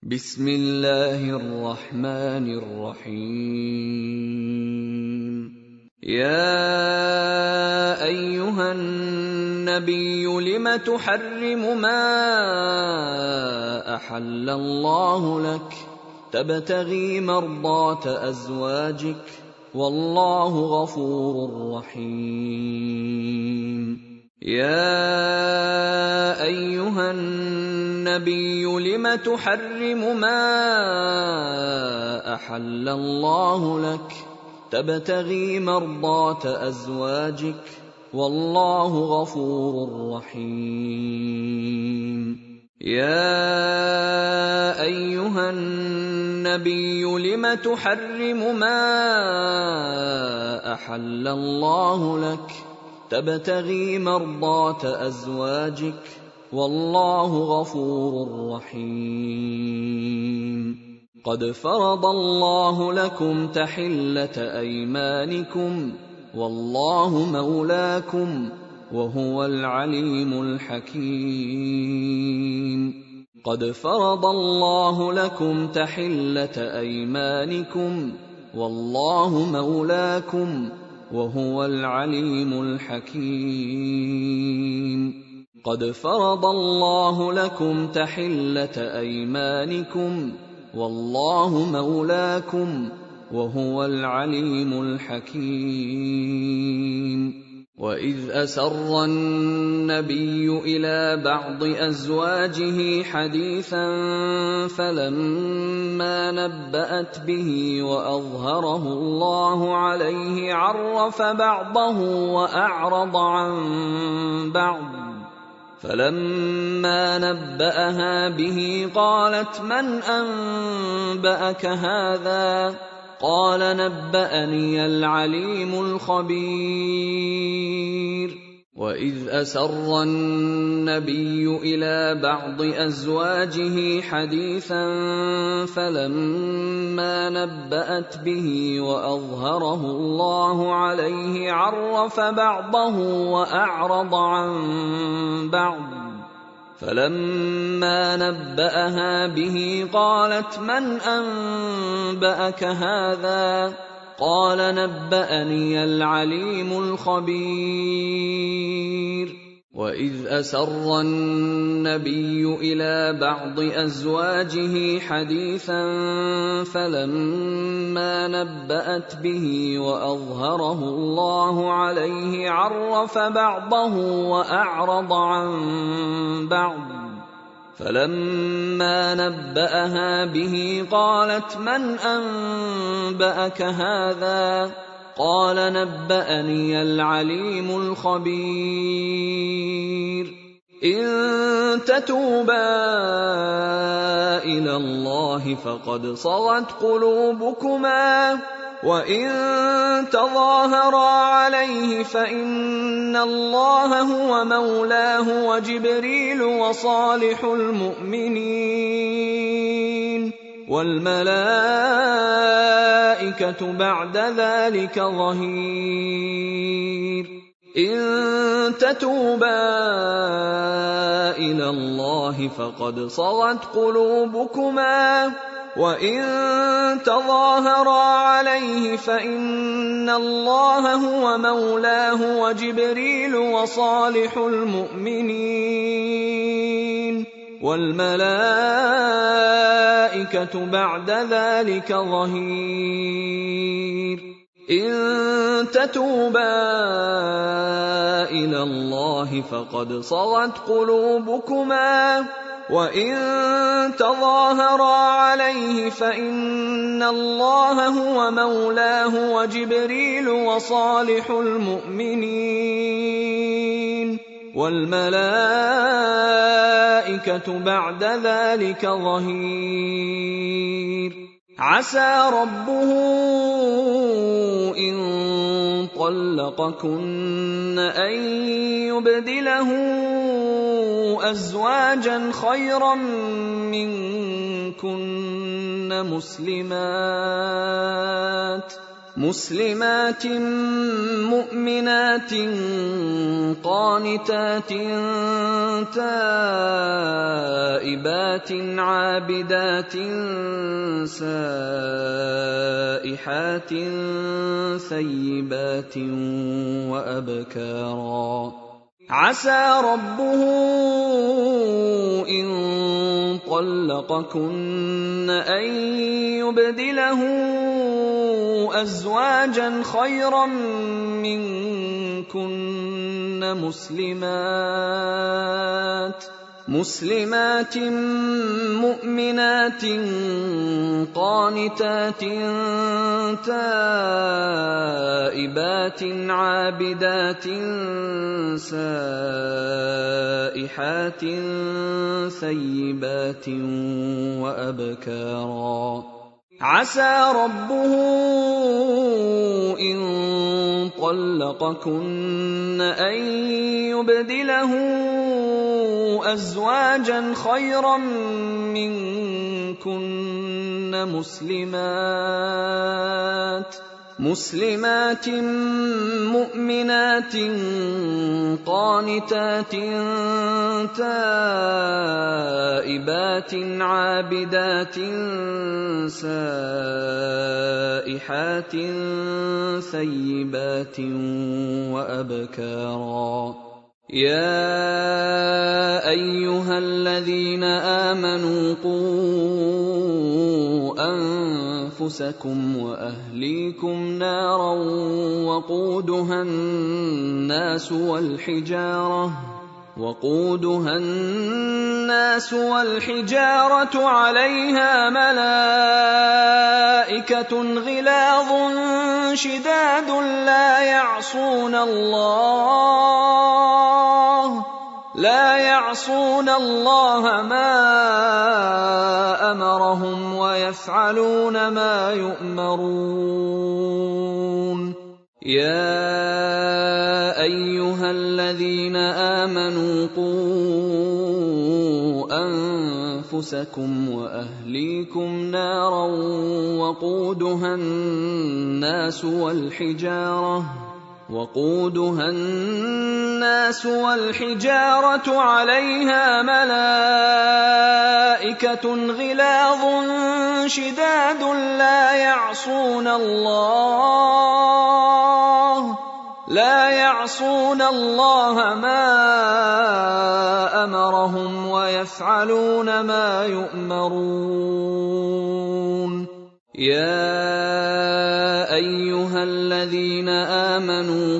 بسم الله الرحمن الرحيم. يا أيها النبي لم تحرم ما أحل الله لك تبتغي مرضات أزواجك والله غفور رحيم. يا أيها النبي لم تحرم ما أحل الله لك تبتغي مرضات أزواجك والله غفور رحيم. يا أيها النبي لم تحرم ما أحل الله لك تبتغي مرضات أزواجك والله غفور رحيم. قد فرض الله لكم تحلة أيمانكم والله مولاكم وهو العليم الحكيم. قد فرض الله لكم تحلة أيمانكم والله مولاكم وهو العليم الحكيم. قد فرض الله لكم تحلة أيمانكم والله مولاكم وهو العليم الحكيم. وإذ أسر النبي إلى بعض أزواجه حديثا فلما نبأت به وأظهره الله عليه عرف بعضه وأعرض عن بعض. فلما نبأها به قالت من أنبأك هذا؟ قال نبأني العليم الخبير. وإذ أسر النبي إلى بعض أزواجه حديثا فلما نبأت به وأظهره الله عليه عرف بعضه وأعرض عن بعض. فلما نبأها به قالت من أنبأك هذا؟ قال نبأني العليم الخبير. وإذ أسر النبي إلى بعض أزواجه حديثا فلما نبأت به وأظهره الله عليه عرف بعضه وأعرض عن بعض. فلما نبأها به قالت من أنبأك هذا؟ قال نبأني العليم الخبير. إن تتوبا إلى الله فقد صغت قلوبكما وإن تظاهرا عليه فإن الله هو مولاه وجبريل وصالح المؤمنين والملائكة بعد ذلك ظهير. إن تتوبا إلى الله فقد صغت قلوبكما وإن تظاهرا عليه فإن الله هو مولاه وجبريل وصالح المؤمنين والملائكة بعد ذلك ظهير. إن تتوبا إلى الله فقد صغت قلوبكما وإن تظاهرا عليه فإن الله هو مولاه وجبريل وصالح المؤمنين والملائكة بعد ذلك ظهير. عسى ربه إن طلقكن أن يبدله أزواجا خيرا منكن مسلمات مؤمنات قانتات تائبات عابدات سائحات ثيبات وأبكارا عسى ربه إن طلقكن أن يبدله أزواجا خيرا منكن مسلمات مؤمنات قانتات تائبات عابدات سائحات ثيبات وأبكارا عسى ربه إن طلقكن أن يبدله أزواجا خيرا منكن مسلمات مؤمنات قانتات تائبات عابدات سائحات ثيبات وأبكارا يا أيها الذين آمنوا قوا أنفسكم وأهليكم نارا وقودها الناس والحجارة عليها ملائكة غلاظ شداد لا يعصون الله ما أمرهم ويفعلون ما يؤمرون يا أيها الذين آمنوا قوا أنفسكم وأهليكم نارا وقودها الناس والحجارة عليها ملائكة غلاظ شداد لا يعصون الله ما أمرهم ويفعلون ما يؤمرون يا أيها الذين آمنوا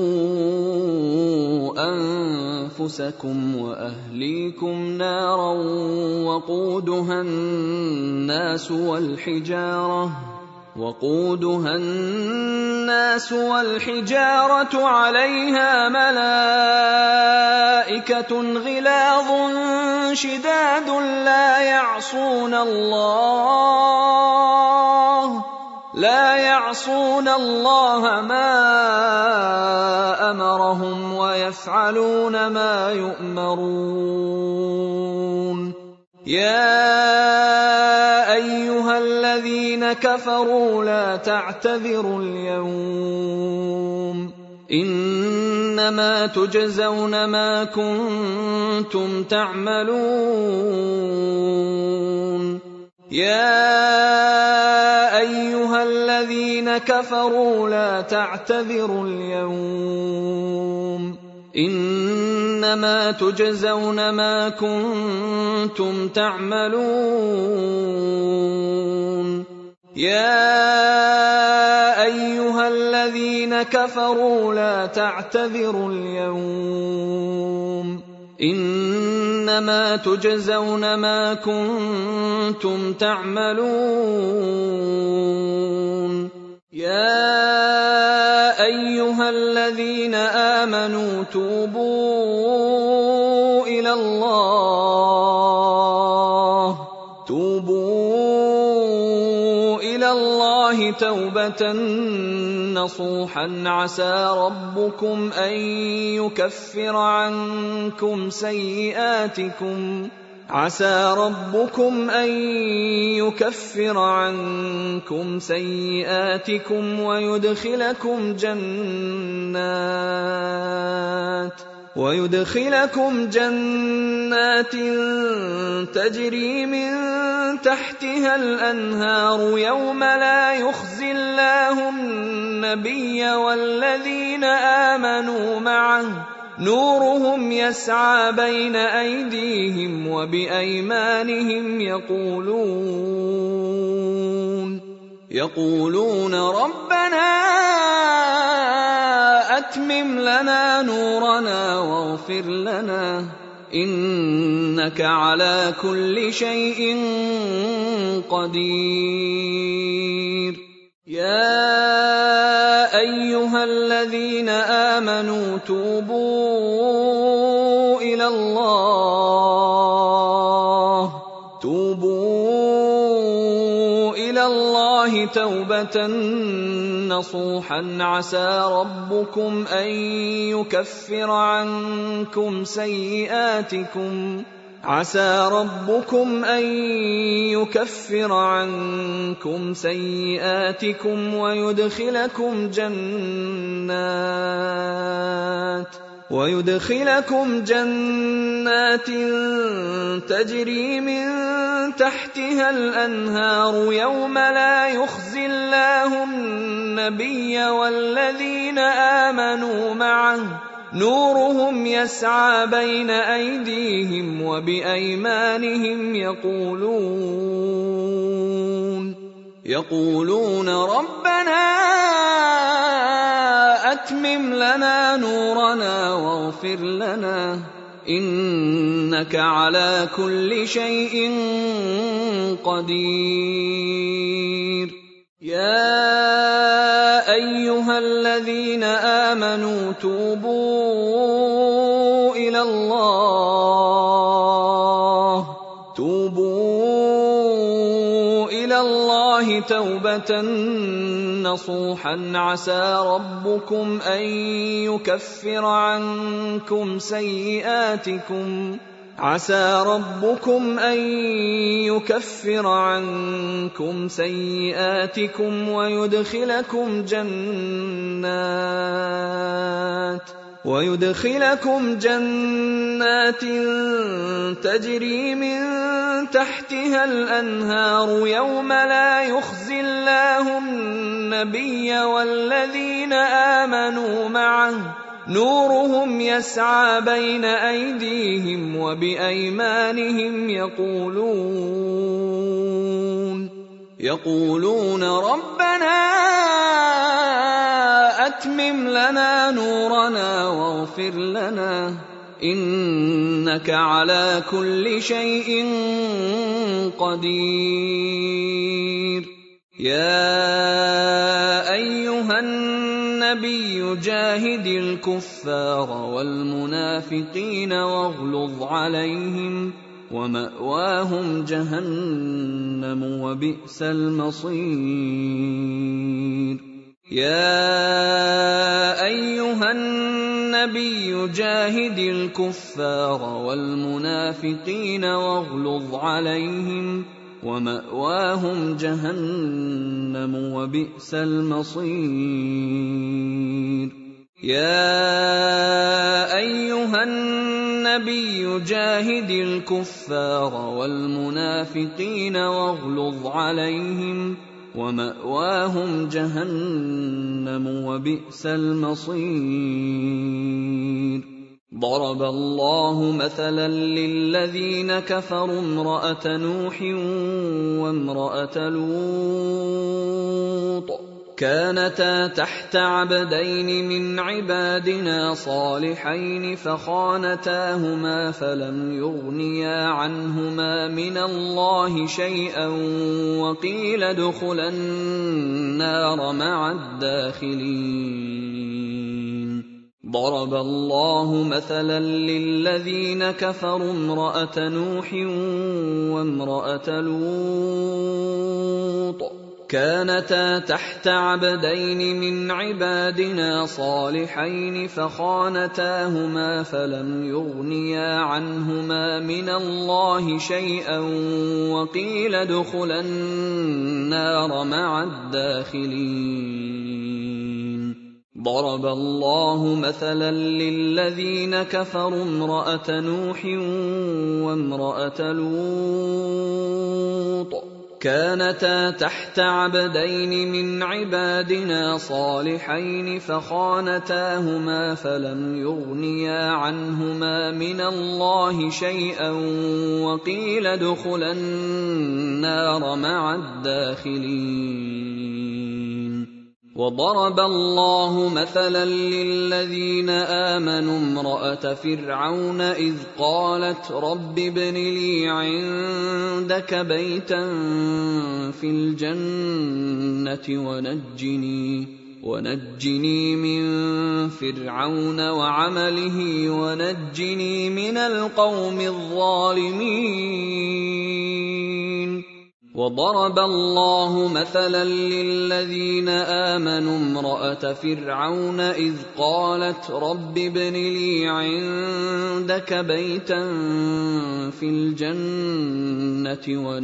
قوا أنفسكم وأهليكم نارا وقودها الناس والحجارة عليها ملائكة غلاظ شداد لا يعصون الله ما أمرهم ويفعلون ما يؤمرون يا أيها الذين كفروا لا تعتذروا اليوم إنما تجزون ما كنتم تعملون يا أيها الذين كفروا لا تعتذروا اليوم إنما تجزون ما كنتم تعملون يا أيها الذين كفروا لا تعتذروا اليوم إنما تجزون ما كنتم تعملون يا أيها الذين آمنوا توبوا إلى الله توبة نصوحا عسى ربكم أن يكفر عنكم عسى ربكم أن يكفر عنكم سيئاتكم ويدخلكم جنات تجري من تحتها الأنهار يوم لا يخزي الله النبي والذين آمنوا معه نورهم يسعى بين أيديهم وبأيمانهم يقولون ربنا أتمم لنا نورنا واغفر لنا إنك على كل شيء قدير. يا أيها الذين آمنوا توبوا إلى الله توبة نصوحا عسى ربكم أن يكفر عنكم سيئاتكم ويدخلكم جنات تجري من تحتها الأنهار يوم لا يخزي الله النبي والذين آمنوا معه نورهم يسعى بين أيديهم وبأيمانهم يقولون ربنا أتمم لنا نورنا واغفر لنا إنك على كل شيء قدير. يا أيها الذين آمنوا توبوا إلى الله توبة نصوحا عسى ربكم أن يكفر عنكم سيئاتكم ويدخلكم جنات تجري من تحتها الأنهار يوم لا يخزي الله النبي والذين آمنوا معه نورهم يسعى بين أيديهم وبأيمانهم يقولون ربنا أتمم لنا نورنا واغفر لنا إنك على كل شيء قدير. يا أيها النبي جاهد الكفار والمنافقين واغلظ عليهم ومأواهم جهنم وبئس المصير. يا أيها النبي جاهد الكفار والمنافقين واغلظ عليهم ومأواهم جهنم وبئس المصير. يا أيها النبي جاهد الكفار والمنافقين واغلظ عليهم ومأواهم جهنم وبئس المصير. ضرب الله مثلا للذين كفروا امرأة نوح وامرأة لوط كانتا تحت عبدين من عبادنا صالحين فخانتاهما فلم يغنيا عنهما من الله شيئا وقيل ادخلا النار مع الداخلين. ضرب الله مثلا للذين كفروا امرأة نوح وامرأة لوط كانتا تحت عبدين من عبادنا صالحين فخانتاهما فلم يغنيا عنهما من الله شيئا وقيل ادخلا النار مع الداخلين. ضرب الله مثلا للذين كفروا امرأة نوح وامرأة لوط كانتا تحت عبدين من عبادنا صالحين فخانتاهما فلم يغنيا عنهما من الله شيئا وقيل ادخلا النار مع الداخلين. وضرب الله مثلا للذين آمنوا امرأة فرعون إذ قالت رب ابن لي عندك بيتا في الجنة ونجني من فرعون وعمله ونجني من القوم الظالمين. وضرب الله مثلا للذين آمنوا امرأة فرعون إذ قالت رب ابن لي عندك بيتا في الجنة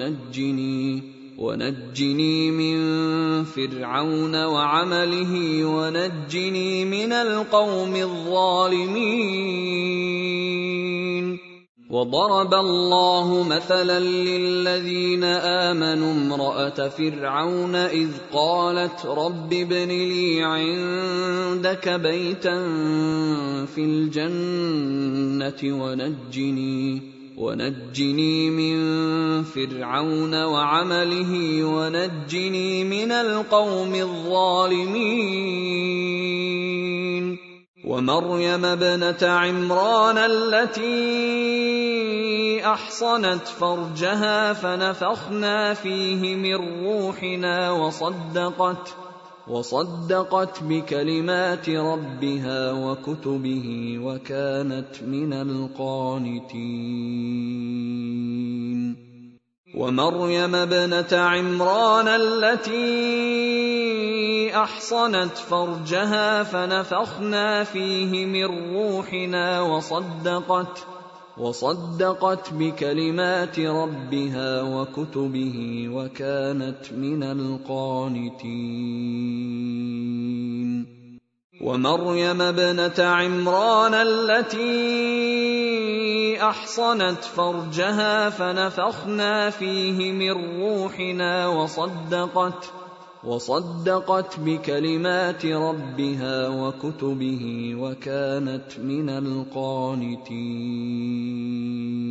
ونجني من فرعون وعمله ونجني من القوم الظالمين. وضرب الله مثلا للذين آمنوا امرأة فرعون إذ قالت رب ابن لي عندك بيتا في الجنة ونجني من فرعون وعمله ونجني من القوم الظالمين. ومريم ابنة عمران التي أحصنت فرجها فنفخنا فيه من روحنا وصدقت بكلمات ربها وكتبه وكانت من القانتين. ومريم ابنة عمران التي أحصنت فرجها فنفخنا فيه من روحنا وصدقت بكلمات ربها وكتبه وكانت من القانتين. ومريم ابنة عمران التي أحصنت فرجها فنفخنا فيه من روحنا وصدقت بكلمات ربها وكتبه وكانت من القانتين.